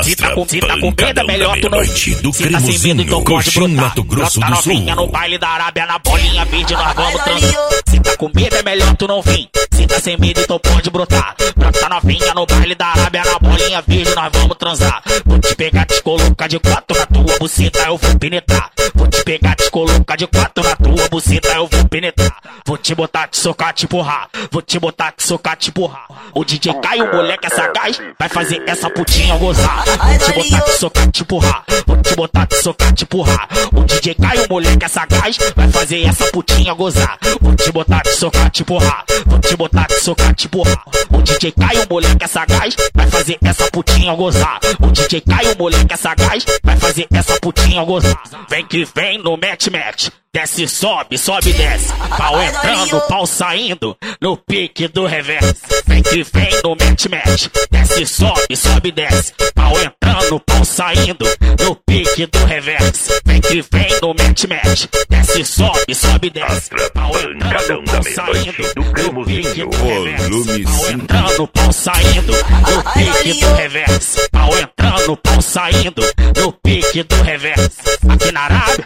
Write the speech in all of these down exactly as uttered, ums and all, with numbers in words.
Se tá com, se tá com medo é melhor tu não. Se tá sem medo então pode brotar. Mato Grosso Brota do Sul. novinha no baile da Arábia, na bolinha verde nós vamos transar. Se tá com medo é melhor tu não vir. Se tá sem medo então pode brotar. Brota novinha no baile da Arábia, na bolinha verde nós vamos transar. Vou te pegar, te colocar de quatro na tua buceta, eu vou penetrar. Vou te pegar, te colocar de quatro na tua buceta, eu vou penetrar. Vou te botar, te socar, te empurrar. Vou te botar, te socar, te empurrar. O D J Caio, moleque é sagaz, vai fazer essa putinha gozar. Vou te botar, te socar, te empurrar. Vou te botar, te socar, te empurrar. O D J Caio, moleque é sagaz, vai fazer essa putinha gozar. Vou te botar, te socar, te empurrar. Vou te botar, te socar, te empurrar. O D J Caio, moleque é sagaz, vai fazer essa putinha gozar. O D J Caio, moleque é sagaz, vai fazer essa putinha gozar. Vem que vem no match match. Desce, sobe, sobe, desce. Pau entrando, pau saindo, no pique do reverso. Vem que vem no match match. Desce, sobe, sobe, desce. Pau entrando, pau saindo, no pique do reverso. Vem que vem no match match. Desce, sobe, sobe, desce. Pau entrando, pau saindo, no pique do reverso. Pau entrando, pau saindo, no pique do reverso. Pau entrando, pau saindo, no pique do reverso. Aqui na Arábia.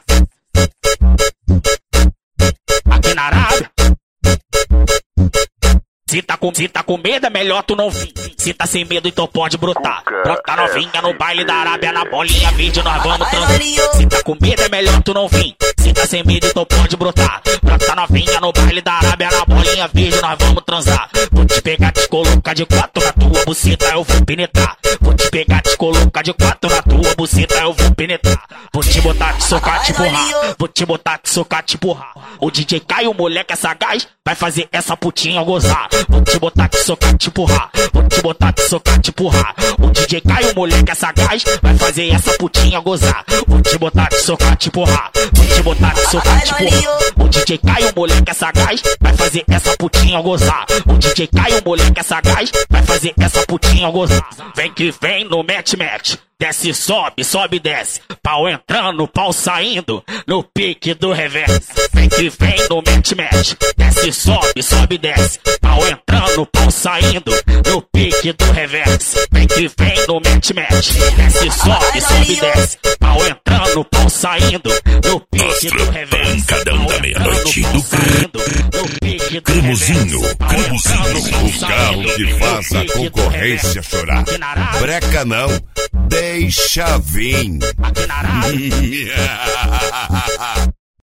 Aqui na Arábia. Se tá, com, se tá com medo é melhor tu não vir. Se tá sem medo então pode brotar. Brota novinha no baile da Arábia, na bolinha verde nós vamos transar. Se tá com medo é melhor tu não vir. Se tá sem medo então pode brotar. Brota novinha no baile da Arábia, na bolinha verde nós vamos transar. Vou te pegar, te colocar de quatro na tua buceta, eu vou penetrar. Vou te pegar, te colocar de quatro na tua buceta, eu vou penetrar. Vou te botar, te socar, te empurrar. Vou te botar, te socar, te empurrar. O D J Caio, moleque é sagaz, vai fazer essa putinha gozar. Vou te botar, te socar, te empurrar. Vou te botar, te socar, te empurrar. O D J Caio, moleque é sagaz, vai fazer essa putinha gozar. Vou te botar, te socar, te empurrar. Vou te botar, te socar, te empurrar. O D J Caio, moleque é sagaz, vai fazer essa putinha gozar. O D J Caio, moleque é sagaz, vai fazer essa putinha gozar. Vem que vem no match match. Desce, sobe, sobe, desce. Pau entrando, pau saindo, no pique do reverso. Vem que vem no match match. Desce, sobe, sobe, desce. Pau entrando, pau saindo, no pique do reverso. Vem que vem no match match. Desce, sobe, sobe, desce. Pau entrando, pau saindo, no pique do reverso. Pancadão da meia-noite do Cremosinho, Cremosinho, o carro que faz a concorrência chorar. Breca não, deixa vir.